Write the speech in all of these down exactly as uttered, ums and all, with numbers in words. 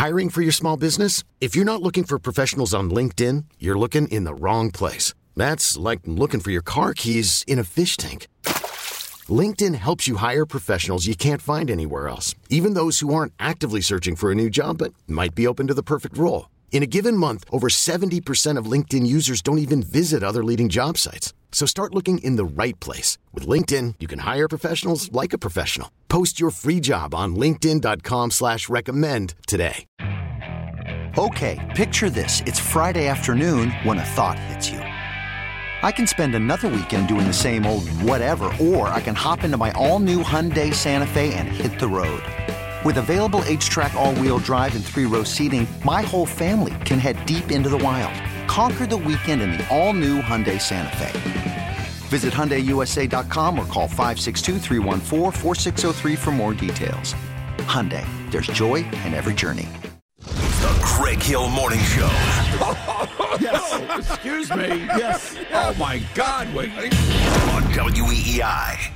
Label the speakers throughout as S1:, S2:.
S1: Hiring for your small business? If you're not looking for professionals on LinkedIn, you're looking in the wrong place. That's like looking for your car keys in a fish tank. LinkedIn helps you hire professionals you can't find anywhere else, even those who aren't actively searching for a new job but might be open to the perfect role. In a given month, over seventy percent of LinkedIn users don't even visit other leading job sites. So start looking in the right place. With LinkedIn, you can hire professionals like a professional. Post your free job on linkedin dot com slash recommend today.
S2: Okay, picture this. It's Friday afternoon when a thought hits you. I can spend another weekend doing the same old whatever, or I can hop into my all-new Hyundai Santa Fe and hit the road. With available H-Track all-wheel drive and three-row seating, my whole family can head deep into the wild. Conquer the weekend in the all-new Hyundai Santa Fe. Visit Hyundai U S A dot com or call five six two, three one four, four six zero three for more details. Hyundai, there's joy in every journey.
S3: The Greg Hill Morning Show.
S4: Yes. Excuse me. Yes. Oh, my God. Wait.
S3: On W E E I.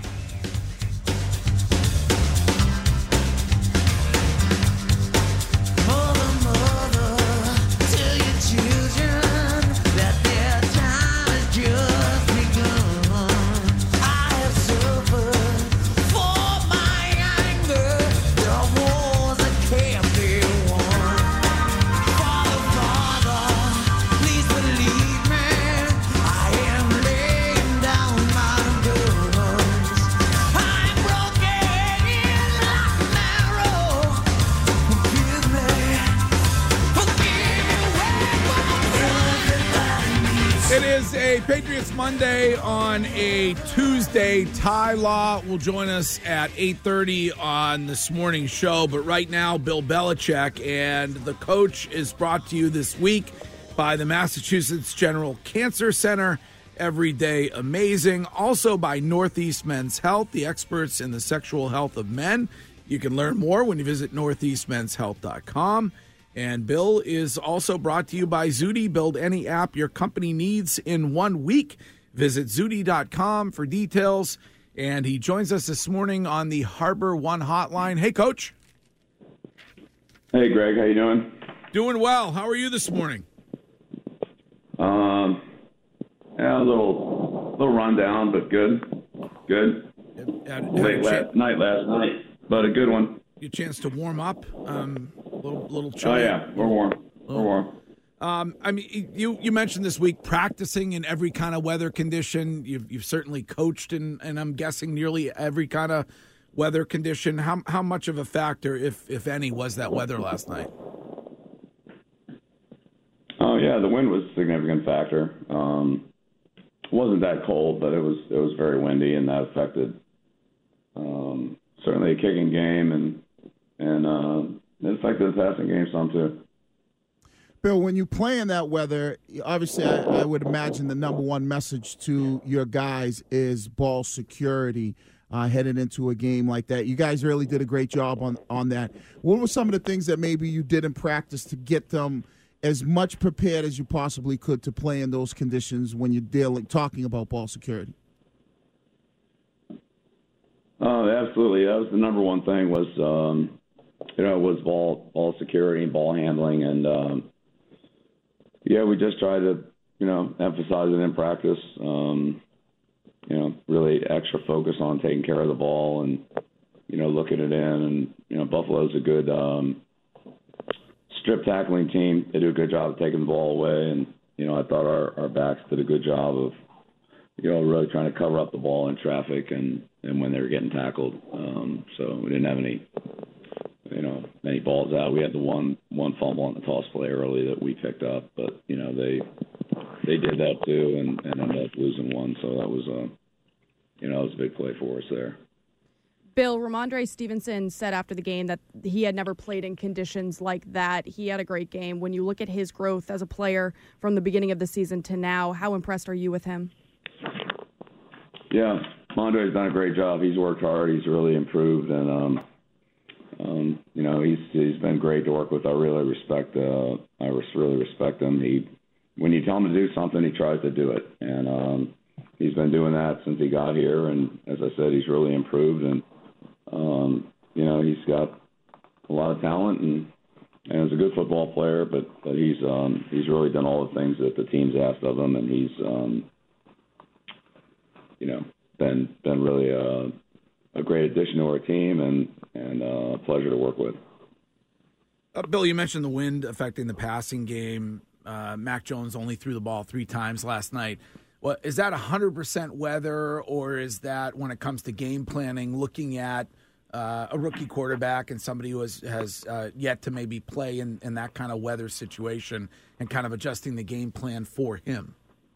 S4: It is a Patriots Monday on a Tuesday. Ty Law will join us at eight thirty on this morning's show. But right now, Bill Belichick, and the coach is brought to you this week by the Massachusetts General Cancer Center. Every day amazing. Also by Northeast Men's Health, the experts in the sexual health of men. You can learn more when you visit northeast men's health dot com. And Bill is also brought to you by Zudy. Build any app your company needs in one week. Visit zudy dot com for details. And he joins us this morning on the Harbor One hotline. Hey, Coach.
S5: Hey, Greg. How you doing?
S4: Doing well. How are you this morning?
S5: Um, yeah, a little, little rundown, but good. Good.
S4: Had, had
S5: Late
S4: cha-
S5: last night, last night, but a good one.
S4: Your chance to warm up. Um, a little, little
S5: Oh
S4: chilly.
S5: yeah, we're warm. We're warm.
S4: Um, I mean, you you mentioned this week practicing in every kind of weather condition. You've you've certainly coached in, and I'm guessing nearly every kind of weather condition. How how much of a factor, if if any, was that weather last night?
S5: Oh yeah, the wind was a significant factor. Um, it wasn't that cold, but it was it was very windy, and that affected um, certainly a kicking game, and and uh, it affected the passing game some too.
S6: Bill, when you play in that weather, obviously I, I would imagine the number one message to your guys is ball security uh, headed into a game like that. You guys really did a great job on, on that. What were some of the things that maybe you did in practice to get them as much prepared as you possibly could to play in those conditions when you're dealing, talking about ball security?
S5: Oh, absolutely. That was the number one thing was, um, you know, was ball ball security and ball handling. And, um, yeah, we just tried to, you know, emphasize it in practice, um, you know, really extra focus on taking care of the ball and, you know, looking it in. And, you know, Buffalo's a good um, strip tackling team. They do a good job of taking the ball away. And, you know, I thought our, our backs did a good job of, you know, really trying to cover up the ball in traffic and, and when they were getting tackled. Um, so we didn't have any, you know, many balls out. We had the one one fumble on the toss play early that we picked up, but, you know, they they did that too and, and ended up losing one. So that was, a, you know, it was a big play for us there.
S7: Bill, Ramondre Stevenson said after the game that he had never played in conditions like that. He had a great game. When you look at his growth as a player from the beginning of the season to now, how impressed are you with him?
S5: Yeah, Mondre's done a great job. He's worked hard. He's really improved, and um, um, you know he's he's been great to work with. I really respect. Uh, I really respect him. He, when you tell him to do something, he tries to do it, and um, he's been doing that since he got here. And as I said, he's really improved, and um, you know he's got a lot of talent, and and it was a good football player, but but he's um, he's really done all the things that the team's asked of him, and he's um, you know been been really a, a great addition to our team, and and uh, a pleasure to work with.
S4: Uh, Bill, you mentioned the wind affecting the passing game. Uh, Mac Jones only threw the ball three times last night. Well, is that one hundred percent weather, or is that when it comes to game planning, looking at uh, a rookie quarterback and somebody who has, has uh, yet to maybe play in, in that kind of weather situation and kind of adjusting the game plan for him?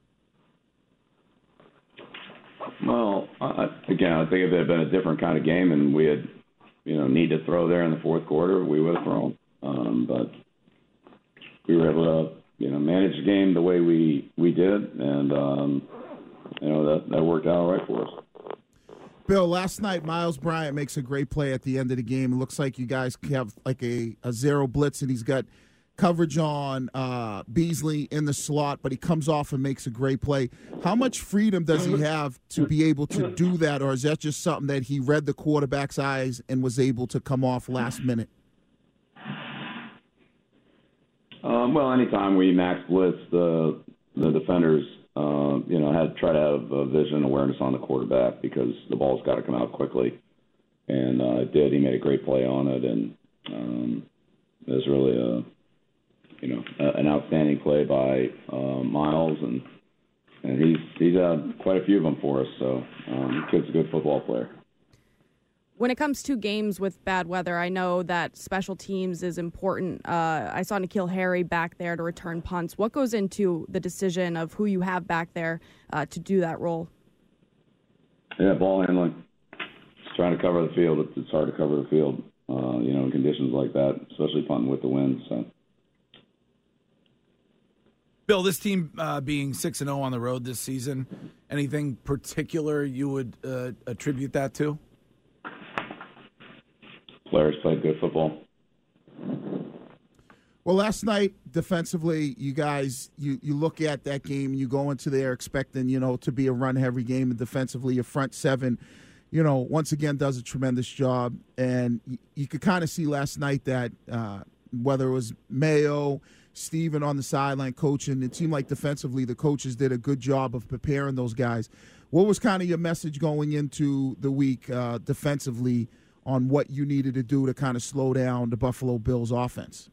S5: Well, I, again, I think if it had been a different kind of game and we had, you know, need to throw there in the fourth quarter, we would have thrown. Um, but we were able to, you know, manage the game the way we, we did, and, um, you know, that, that worked out all right for us.
S6: Bill, last night, Miles Bryant makes a great play at the end of the game. It looks like you guys have like a, a zero blitz, and he's got coverage on uh, Beasley in the slot, but he comes off and makes a great play. How much freedom does he have to be able to do that, or is that just something that he read the quarterback's eyes and was able to come off last minute?
S5: Um, well, anytime we max blitz, the the defenders, uh, you know, had to try to have uh, vision awareness on the quarterback because the ball's got to come out quickly, and uh, it did. He made a great play on it, and um, it was really a, you know, a, an outstanding play by uh, Miles, and and he's he's had quite a few of them for us. So um, the kid's a good football player.
S7: When it comes to games with bad weather, I know that special teams is important. Uh, I saw N'Keal Harry back there to return punts. What goes into the decision of who you have back there uh, to do that role?
S5: Yeah, ball handling. Just trying to cover the field. It's hard to cover the field, uh, you know, in conditions like that, especially punting with the wind. So,
S4: Bill, this team uh, being six and zero on the road this season, anything particular you would uh, attribute that to?
S5: Players played good football.
S6: Well, last night, defensively, you guys, you, you look at that game, you go into there expecting, you know, to be a run-heavy game, and defensively, your front seven, you know, once again does a tremendous job. And you, you could kind of see last night that uh, whether it was Mayo, Steven on the sideline coaching, it seemed like defensively the coaches did a good job of preparing those guys. What was kind of your message going into the week uh, defensively on what you needed to do to kind of slow down the Buffalo Bills offense?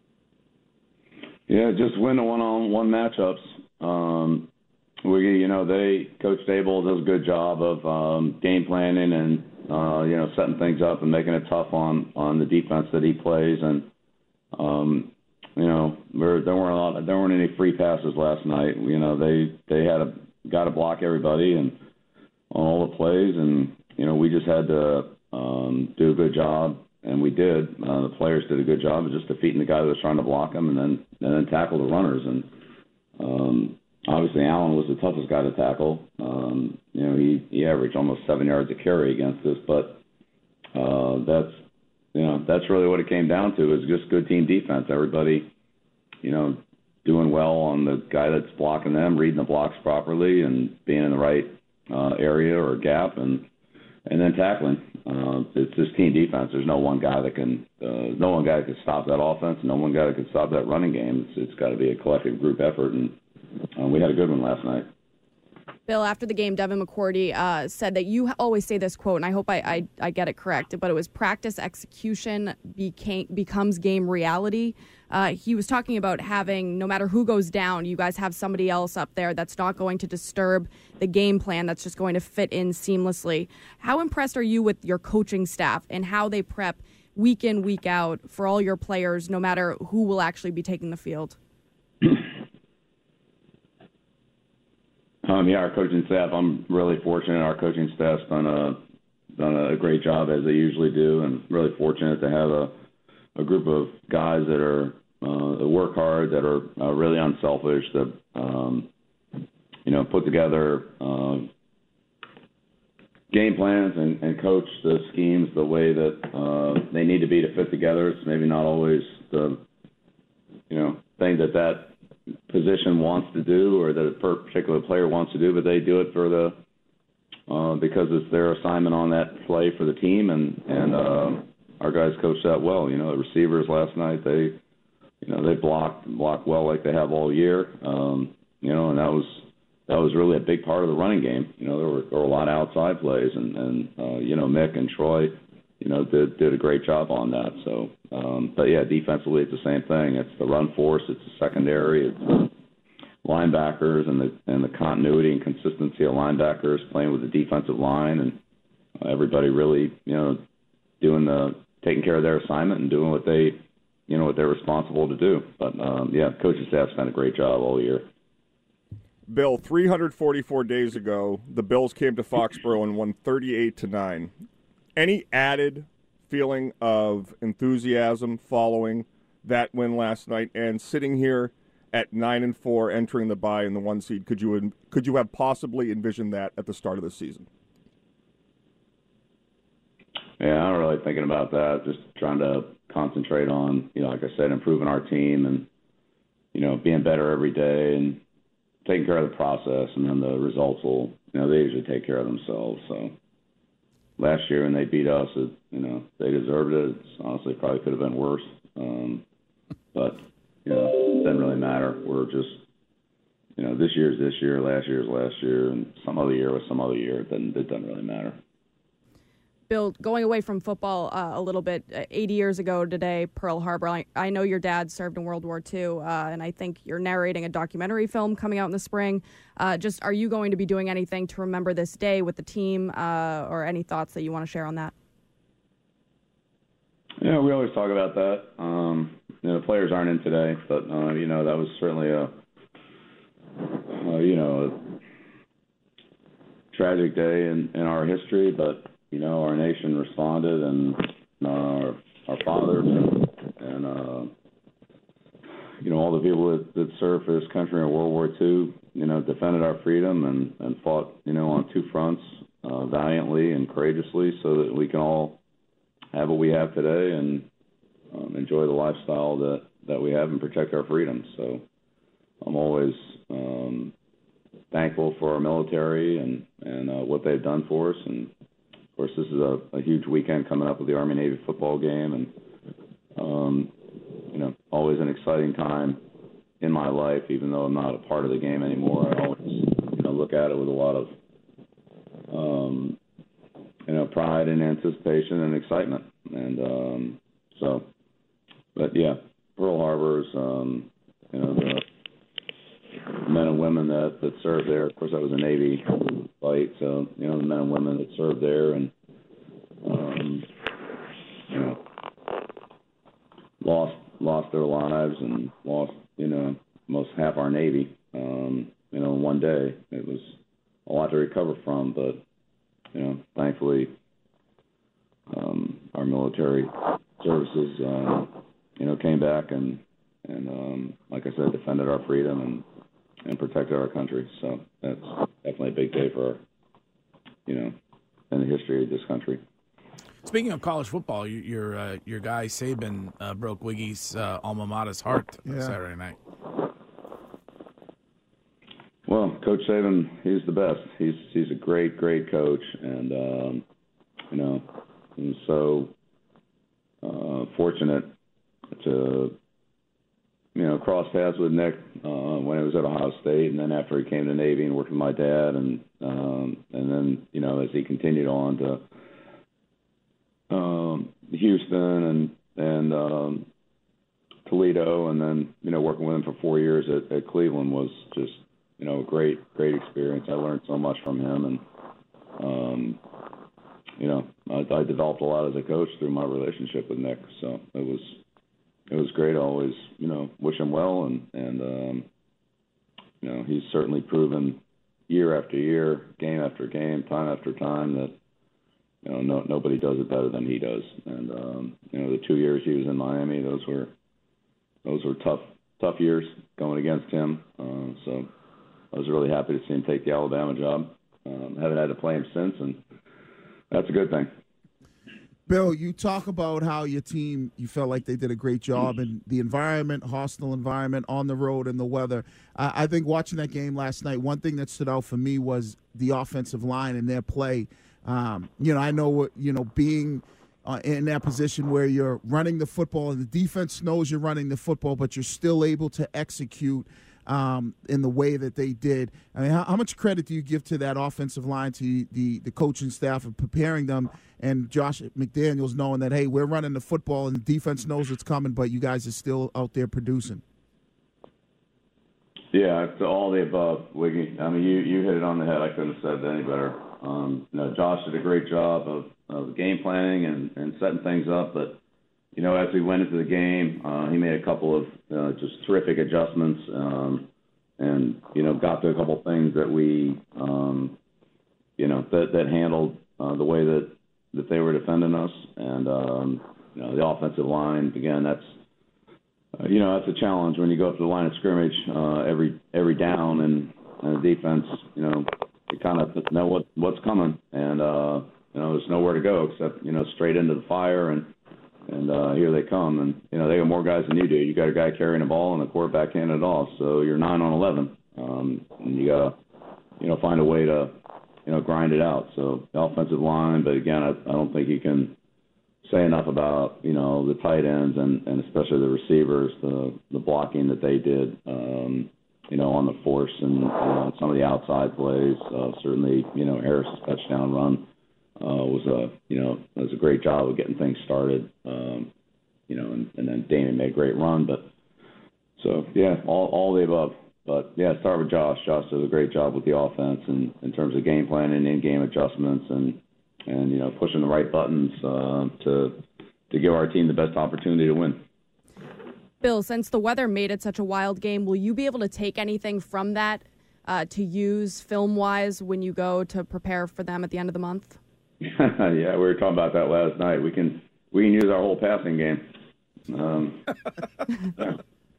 S5: Yeah, just win the one-on-one matchups. Um, we, you know, they Coach Dable does a good job of um, game planning and uh, you know setting things up and making it tough on, on the defense that he plays. And um, you know, there, there weren't a lot, there weren't any free passes last night. You know, they they had a got to block everybody and on all the plays, and you know we just had to. Um, do a good job, and we did. Uh, the players did a good job of just defeating the guy that was trying to block him, and then and then tackle the runners. And um, obviously, Allen was the toughest guy to tackle. Um, you know, he, he averaged almost seven yards a carry against us, but uh, that's you know that's really what it came down to is just good team defense. Everybody, you know, doing well on the guy that's blocking them, reading the blocks properly, and being in the right uh, area or gap, and and then tackling. Uh, it's just team defense. There's no one guy that can, uh, no one guy that can stop that offense. No one guy that can stop that running game. It's, it's got to be a collective group effort, and uh, we had a good one last night.
S7: Bill, after the game, Devin McCourty uh, said that you always say this quote, and I hope I, I, I get it correct, but it was practice execution became, becomes game reality. Uh, he was talking about having, no matter who goes down, you guys have somebody else up there that's not going to disturb the game plan, that's just going to fit in seamlessly. How impressed are you with your coaching staff and how they prep week in, week out for all your players, no matter who will actually be taking the field?
S5: Um, yeah, our coaching staff, I'm really fortunate. Our coaching staff's done a done a great job, as they usually do, and really fortunate to have a, a group of guys that are uh, that work hard, that are uh, really unselfish, that um, you know put together uh, game plans and, and coach the schemes the way that uh, they need to be to fit together. It's maybe not always the you know thing that that position wants to do or that a particular player wants to do, but they do it for the uh, because it's their assignment on that play for the team, and and uh, our guys coach that well. You know, the receivers last night, they you know, they blocked blocked well like they have all year. Um, you know, and that was that was really a big part of the running game. You know, there were, there were a lot of outside plays, and, and uh, you know, Mick and Troy, you know, did did a great job on that. So, um, but yeah, defensively it's the same thing. It's the run force, it's the secondary, it's the linebackers, and the and the continuity and consistency of linebackers playing with the defensive line, and uh, everybody really, you know, doing the taking care of their assignment and doing what they, you know, what they're responsible to do. But um, yeah, coaching staff's done a great job all year.
S8: Bill, three hundred forty-four days ago, the Bills came to Foxborough and won thirty-eight to nine. Any added feeling of enthusiasm following that win last night, and sitting here at nine and four, entering the bye in the one seed? Could you could you have possibly envisioned that at the start of the season?
S5: Yeah, I'm not really thinking about that. Just trying to concentrate on, you know, like I said, improving our team and, you know, being better every day and taking care of the process, and then the results will, you know, they usually take care of themselves. So last year when they beat us, it, you know, they deserved it. It's honestly probably could have been worse. Um, but, you know, it doesn't really matter. We're just, you know, this year's this year, last year's last year, and some other year was some other year. It doesn't, it doesn't really matter.
S7: Bill, going away from football uh, a little bit, uh, eighty years ago today, Pearl Harbor. I, I know your dad served in World War Two, uh, and I think you're narrating a documentary film coming out in the spring. Uh, just, are you going to be doing anything to remember this day with the team, uh, or any thoughts that you want to share on that?
S5: Yeah, we always talk about that. Um, you know, the players aren't in today, but uh, you know, that was certainly a, uh, you know, a tragic day in, in our history, but. You know, our nation responded, and uh, our, our fathers and, and uh, you know, all the people that, that served for this country in World War Two, you know, defended our freedom and, and fought, you know, on two fronts uh, valiantly and courageously so that we can all have what we have today and um, enjoy the lifestyle that, that we have and protect our freedom. So I'm always um, thankful for our military and, and uh, what they've done for us. And of course, this is a, a huge weekend coming up with the Army-Navy football game, and, um, you know, always an exciting time in my life, even though I'm not a part of the game anymore. I always, you know, look at it with a lot of, um, you know, pride and anticipation and excitement. And um, so, but, yeah, Pearl Harbor's, um, you know, the men and women that, that served there. Of course, that was a Navy fight, so, you know, the men and women that served there and, um, you know, lost lost their lives and lost, you know, most half our Navy, um, you know, in one day. It was a lot to recover from, but, you know, thankfully, um, our military services, uh, you know, came back and, and um, like I said, defended our freedom and, and protected our country. So that's definitely a big day for, our, you know, in the history of this country.
S4: Speaking of college football, you, your uh, your guy Saban uh, broke Wiggy's uh, alma mater's heart
S6: yeah.
S4: Saturday night.
S5: Well, Coach Saban, he's the best. He's he's a great, great coach, and um, you know, I'm so uh, fortunate to, you know, cross paths with Nick uh, when he was at Ohio State, and then after he came to Navy and worked with my dad, and um, and then, you know, as he continued on to um, Houston and and um, Toledo, and then, you know, working with him for four years at, at Cleveland was just, you know, a great, great experience. I learned so much from him, and um, you know, I, I developed a lot as a coach through my relationship with Nick. So it was. It was great. I always, you know, wish him well, and and um, you know, he's certainly proven year after year, game after game, time after time that, you know, no, nobody does it better than he does. And um, you know, the two years he was in Miami, those were those were tough tough years going against him. Uh, so I was really happy to see him take the Alabama job. Um, haven't had to play him since, and that's a good thing.
S6: Bill, you talk about how your team, you felt like they did a great job in the environment, hostile environment, on the road, and the weather. I, I think watching that game last night, one thing that stood out for me was the offensive line and their play. Um, you know, I know, you know, being uh, in that position where you're running the football and the defense knows you're running the football, but you're still able to execute um, in the way that they did. I mean, how, how much credit do you give to that offensive line, to the, the coaching staff of preparing them, and Josh McDaniels knowing that, hey, we're running the football and the defense knows it's coming, but you guys are still out there producing?
S5: Yeah, it's all the above, Wiggy. I mean, you, you hit it on the head. I couldn't have said it any better. Um, you know, Josh did a great job of, of game planning and, and setting things up, but you know, as we went into the game, uh, he made a couple of uh, just terrific adjustments, um, and you know, got to a couple of things that we, um, you know, that that handled uh, the way that, that they were defending us, and um, you know, the offensive line. Again, that's uh, you know, that's a challenge when you go up to the line of scrimmage uh, every every down, and, and the defense, you know, you kind of know what what's coming, and uh, you know, there's nowhere to go except you know, straight into the fire and. And uh, here they come, and you know they got more guys than you do. You got a guy carrying the ball, and the quarterback handing it off. So you're nine on eleven, um, and you got to, you know, find a way to, you know, grind it out. So the offensive line, but again, I, I don't think you can say enough about you know the tight ends and, and especially the receivers, the the blocking that they did, um, you know, on the force and uh, some of the outside plays. Uh, certainly, you know, Harris' touchdown run. Uh, was a you know it was a great job of getting things started, um, you know, and, and then Damon made a great run. But so yeah, all all the above. But yeah, start with Josh. Josh does a great job with the offense and in terms of game planning, in-game adjustments, and and you know pushing the right buttons uh, to to give our team the best opportunity to win.
S7: Bill, since the weather made it such a wild game, will you be able to take anything from that uh, to use film-wise when you go to prepare for them at the end of the month?
S5: Yeah, we were talking about that last night. We can we can use our whole passing game. Um, yeah.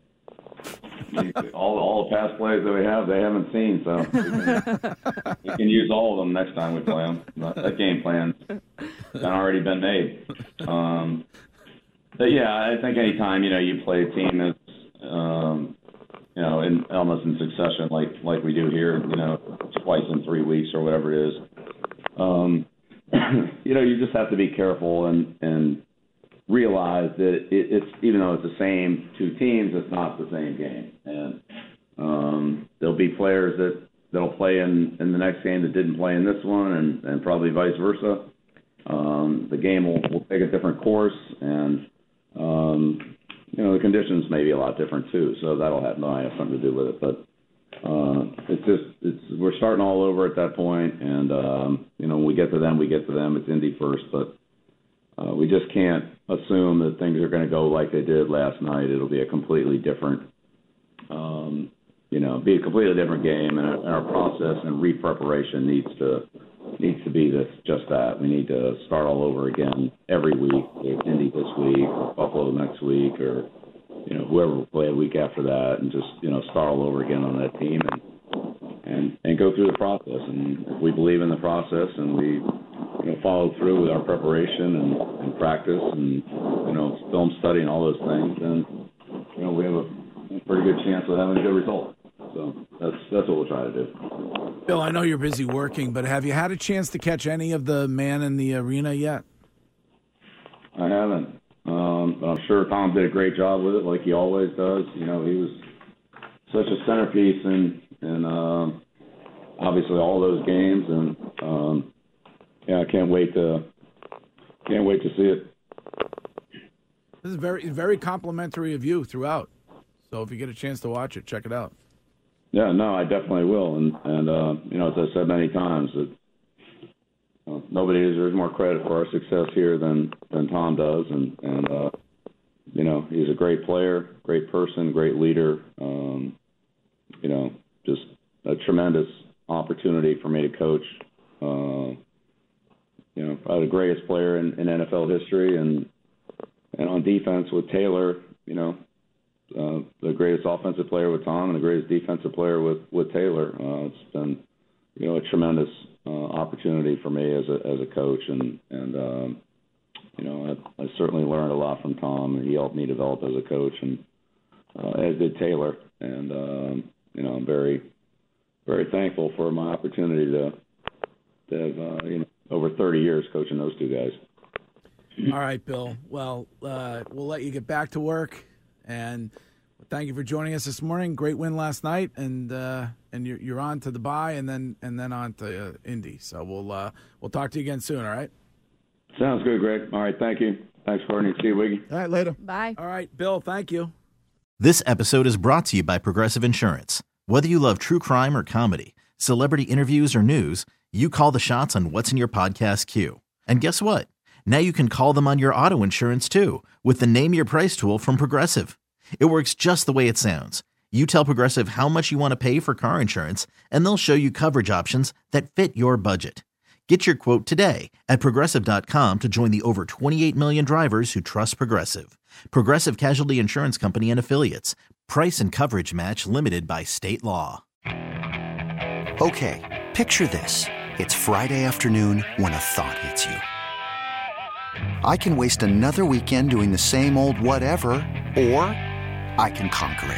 S5: all all the pass plays that we have, they haven't seen, so we can, we can use all of them next time we play them. That game plan's already been made. Um, but yeah, I think anytime you know you play a team that's um, you know in almost in succession, like like we do here, you know, twice in three weeks or whatever it is. Um, you know, you just have to be careful and, and realize that it, it's even though it's the same two teams, it's not the same game. And um, there'll be players that that'll play in, in the next game that didn't play in this one, and, and probably vice versa. Um, the game will, will take a different course, and um, you know the conditions may be a lot different too. So that'll have might have something to do with it, but. Uh, it's just it's we're starting all over at that point, and um, you know when we get to them, we get to them. It's Indy first, but uh, we just can't assume that things are going to go like they did last night. It'll be a completely different, um, you know, be a completely different game, and, and our process and re-preparation needs to needs to be this just that. We need to start all over again every week. There's Indy this week, or Buffalo next week, or. You know, whoever will play a week after that, and just you know start all over again on that team, and and and go through the process. And if we believe in the process, and we you know follow through with our preparation and, and practice, and you know film study and all those things, then you know we have a pretty good chance of having a good result. So that's that's what we'll try to do.
S4: Bill, I know you're busy working, but have you had a chance to catch any of the Man in the Arena yet?
S5: I haven't. Um, but I'm sure Tom did a great job with it, like he always does. You know, he was such a centerpiece in, in um, obviously all those games, and um, yeah, I can't wait to can't wait to see it.
S4: This is very very complimentary of you throughout. So if you get a chance to watch it, check it out.
S5: Yeah, no, I definitely will, and and uh, you know, as I said many times, that. Uh, nobody deserves more credit for our success here than, than Tom does, and, and uh, you know, he's a great player, great person, great leader, um, you know, just a tremendous opportunity for me to coach, uh, you know, probably the greatest player in, in N F L history, and and on defense with Taylor, you know, uh, the greatest offensive player with Tom and the greatest defensive player with, with Taylor. Uh, it's been, you know, a tremendous Uh, opportunity for me as a as a coach, and and um, you know I, I certainly learned a lot from Tom, and he helped me develop as a coach, and uh, as did Taylor, and um, you know I'm very very thankful for my opportunity to to have uh, you know over thirty years coaching those two guys.
S4: All right, Bill. Well, uh, we'll let you get back to work, and thank you for joining us this morning. Great win last night, and uh, and you're, you're on to the bye, and then and then on to uh, Indy. So we'll uh, we'll talk to you again soon. All right.
S5: Sounds good, Greg. All right, thank you. Thanks, Courtney. See you, Wiggy.
S6: All right, later.
S7: Bye.
S4: All right, Bill. Thank you.
S9: This episode is brought to you by Progressive Insurance. Whether you love true crime or comedy, celebrity interviews or news, you call the shots on what's in your podcast queue. And guess what? Now you can call them on your auto insurance too with the Name Your Price tool from Progressive. It works just the way it sounds. You tell Progressive how much you want to pay for car insurance, and they'll show you coverage options that fit your budget. Get your quote today at Progressive dot com to join the over twenty-eight million drivers who trust Progressive. Progressive Casualty Insurance Company and Affiliates. Price and coverage match limited by state law.
S2: Okay, picture this. It's Friday afternoon when a thought hits you. I can waste another weekend doing the same old whatever, or I can conquer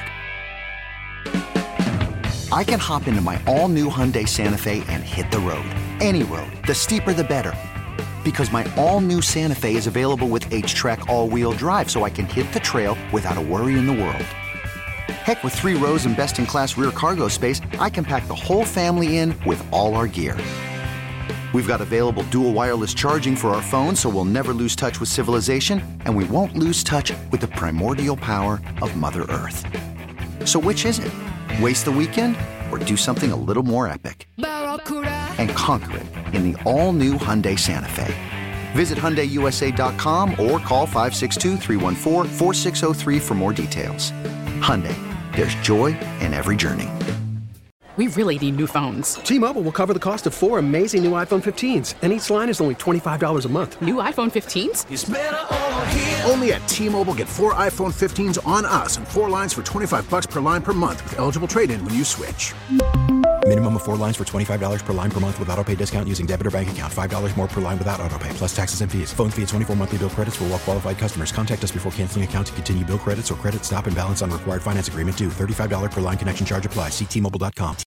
S2: it. I can hop into my all-new Hyundai Santa Fe and hit the road. Any road. The steeper, the better. Because my all-new Santa Fe is available with H-Track all-wheel drive, so I can hit the trail without a worry in the world. Heck, with three rows and best-in-class rear cargo space, I can pack the whole family in with all our gear. We've got available dual wireless charging for our phones, so we'll never lose touch with civilization, and we won't lose touch with the primordial power of Mother Earth. So which is it? Waste the weekend or do something a little more epic? And conquer it in the all-new Hyundai Santa Fe. Visit Hyundai U S A dot com or call five six two, three one four, four six zero three for more details. Hyundai, there's joy in every journey.
S10: We really need new phones.
S11: T-Mobile will cover the cost of four amazing new iPhone fifteens, and each line is only twenty-five dollars a month.
S10: New iPhone fifteens?
S12: It's better over here. Only at T-Mobile, get four iPhone fifteens on us and four lines for twenty-five bucks per line per month with eligible trade-in when you switch.
S13: Minimum of four lines for twenty-five dollars per line per month with autopay discount using debit or bank account. five dollars more per line without autopay, plus taxes and fees. Phone fee at twenty-four monthly bill credits for well-qualified customers. Contact us before canceling account to continue bill credits or credit stop and balance on required finance agreement due. thirty-five dollars per line connection charge applies. See T Mobile dot com.